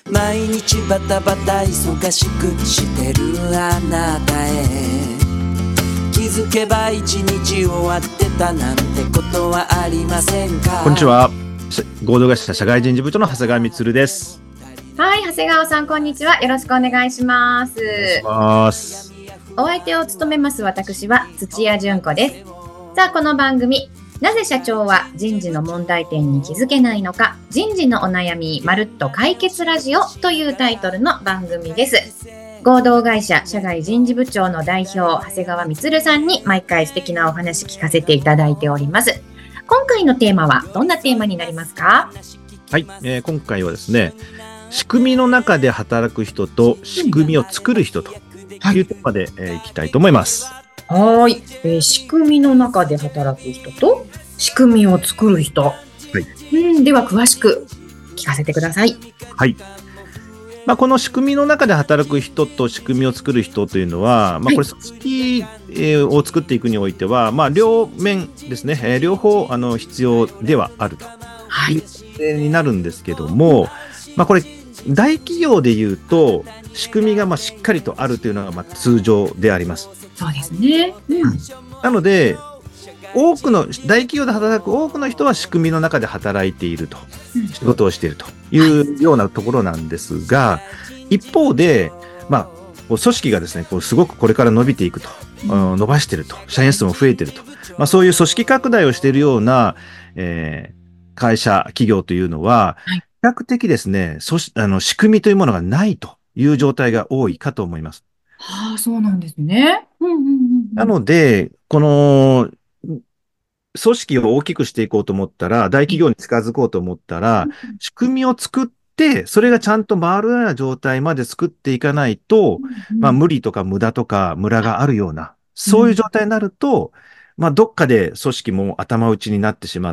毎日バタバタ忙しくしてるあなたへ気づけば一日終わってたなんてことはありませんか。 こんにちは。合同会社社外人事部長の長谷川充です。 はい、長谷川さん、こんにちは。よろしくお願いします。お相手を務めます私は土屋純子です。さあ、この番組、なぜ社長は人事の問題点に気づけないのか、人事のお悩みまるっと解決ラジオというタイトルの番組です。合同会社社外人事部長の代表、長谷川充さんに毎回素敵なお話聞かせていただいております。今回のテーマはどんなテーマになりますか？ はい、今回はですね、仕組みの中で働く人と仕組みを作る人というテーマで、いきたいと思います。 はい、仕組みの中で働く人と仕組みを作る人、では詳しく聞かせてください。 はい、この仕組みの中で働く人と仕組みを作る人というのは、これ組織、を作っていくにおいては、両面ですね、両方必要ではあるという点になるんですけども、これ大企業でいうと仕組みがしっかりとあるというのが通常であります。 そうですね。 なので大企業で働く多くの人は仕組みの中で働いていると、仕事をしているというようなところなんですが、一方で、組織がですね、すごくこれから伸びていくと、伸ばしていると、社員数も増えていると、そういう組織拡大をしているような、会社、企業というのは、比較的ですね、仕組みというものがないという状態が多いかと思います。 そうなんですね。 なので、この組織を大きくしていこうと思ったら、大企業に近づこうと思ったら、仕組みを作って、それがちゃんと回るような状態まで作っていかないと、無理とか無駄とかムラがあるような、そういう状態になると、どっかで組織も頭打ちになってしまって、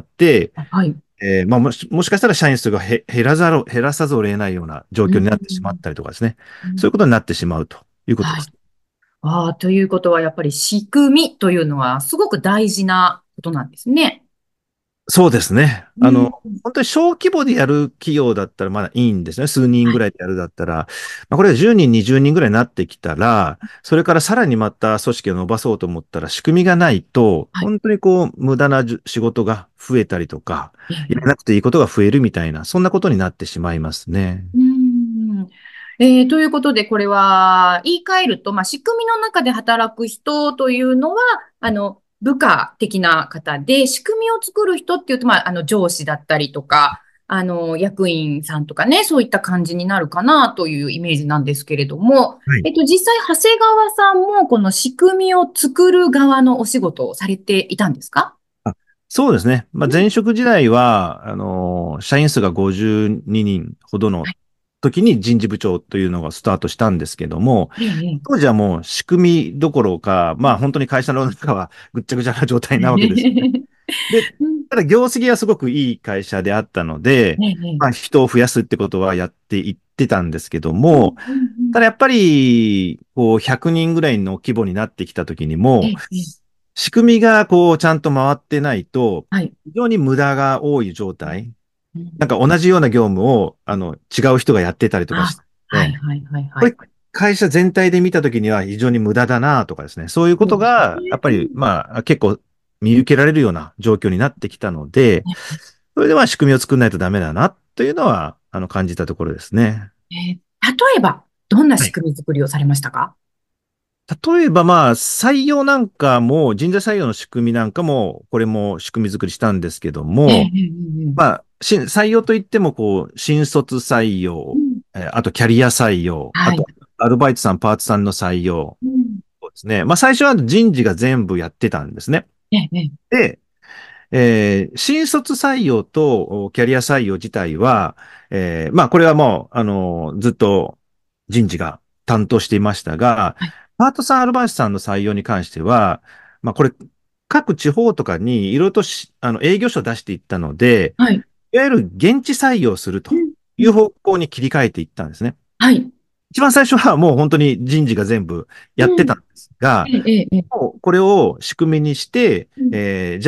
もしかしたら社員数が減らさずを得ないような状況になってしまったりとかですね、そういうことになってしまうということです。 ということはやっぱり仕組みというのはすごく大事なことなんですね。 そうですね。本当に小規模でやる企業だったらまだいいんですね。数人ぐらいでやるだったら。これが10人、20人ぐらいになってきたら、それからさらにまた組織を伸ばそうと思ったら仕組みがないと、本当に無駄な仕事が増えたりとか、やらなくていいことが増えるみたいな、そんなことになってしまいますね。 ということで、これは言い換えると、仕組みの中で働く人というのは、部下的な方で、仕組みを作る人っていうと、上司だったりとか、役員さんとかね、そういった感じになるかなというイメージなんですけれども、実際、長谷川さんもこの仕組みを作る側のお仕事をされていたんですか？ そうですね。前職時代は、社員数が52人ほどの時に人事部長というのがスタートしたんですけども、当時はもう仕組みどころか、本当に会社の中はぐっちゃぐちゃな状態なわけです、ね。で、ただ業績はすごくいい会社であったので、人を増やすってことはやっていってたんですけども、ただやっぱり、100人ぐらいの規模になってきた時にも、仕組みがちゃんと回ってないと、非常に無駄が多い状態。なんか同じような業務を、違う人がやってたりとかして、これ会社全体で見たときには非常に無駄だなとかですね、そういうことが、やっぱり、結構見受けられるような状況になってきたので、それでは仕組みを作らないとダメだな、というのは、感じたところですね。 例えば、どんな仕組み作りをされましたか？ 例えば採用なんかも、人材採用の仕組みなんかも、これも仕組み作りしたんですけども、採用といっても、新卒採用、あとキャリア採用、あとアルバイトさん、パートさんの採用。そうですね。最初は人事が全部やってたんですね。で、新卒採用とキャリア採用自体は、これはもう、ずっと人事が担当していましたが、パートさん、アルバイトさんの採用に関しては、これ、各地方とかにいろいろと営業所を出していったので、いわゆる現地採用するという方向に切り替えていったんですね。一番最初はもう本当に人事が全部やってたんですが、もうこれを仕組みにして、じゃあ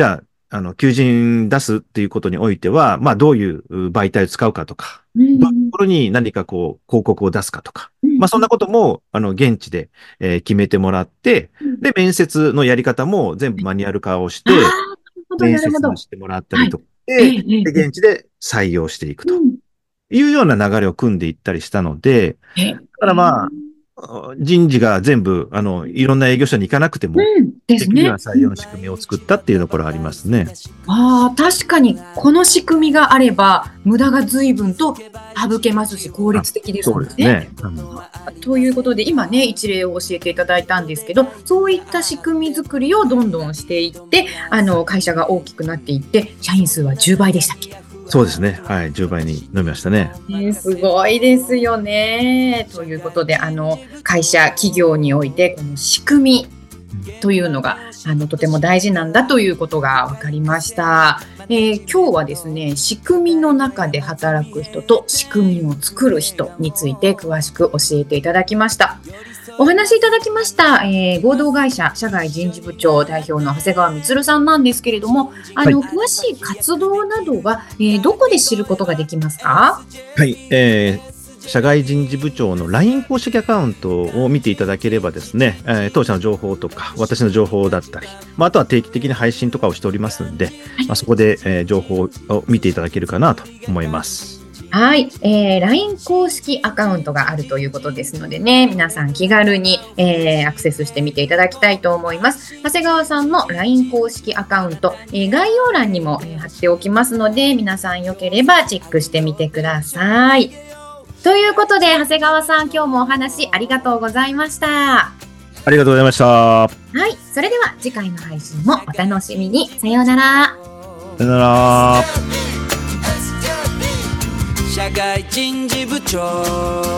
求人出すっていうことにおいては、まあ、どういう媒体を使うかとか、どういうところに何かこう、広告を出すかとか、まあ、そんなことも、現地で、決めてもらって、で、面接のやり方も全部マニュアル化をして、面接をしてもらったりとか、で、現地で採用していくというような流れを組んでいったりしたので、だからまあ、人事が全部、いろんな営業所に行かなくても、できるような採用の仕組みを作ったっていうところはありますね。 確かに、この仕組みがあれば、無駄が随分と省けますし、効率的ですもんね。そうですね。ということで、今ね、一例を教えていただいたんですけど、そういった仕組み作りをどんどんしていって、会社が大きくなっていって、社員数は10倍でしたっけ？ そうですね。はい。10倍に伸びましたね。 すごいですよね。ということで、会社、企業において、この仕組みというのが、とても大事なんだということが分かりました。今日はですね、仕組みの中で働く人と仕組みを作る人について詳しく教えていただきました。お話しいただきました、合同会社社外人事部長代表の長谷川充さんなんですけれども、詳しい活動などは、どこで知ることができますか？ はい、社外人事部長の LINE 公式アカウントを見ていただければですね、当社の情報とか私の情報だったり、あとは定期的に配信とかをしておりますので、そこで、情報を見ていただけるかなと思います。 はい、LINE 公式アカウントがあるということですのでね、皆さん気軽に、アクセスしてみていただきたいと思います。長谷川さんの LINE 公式アカウント、概要欄にも、貼っておきますので、皆さんよければチェックしてみてください。ということで、長谷川さん、今日もお話ありがとうございました。 ありがとうございました。 はい、それでは次回の配信もお楽しみに。さようなら。 さようなら。 社外人事部長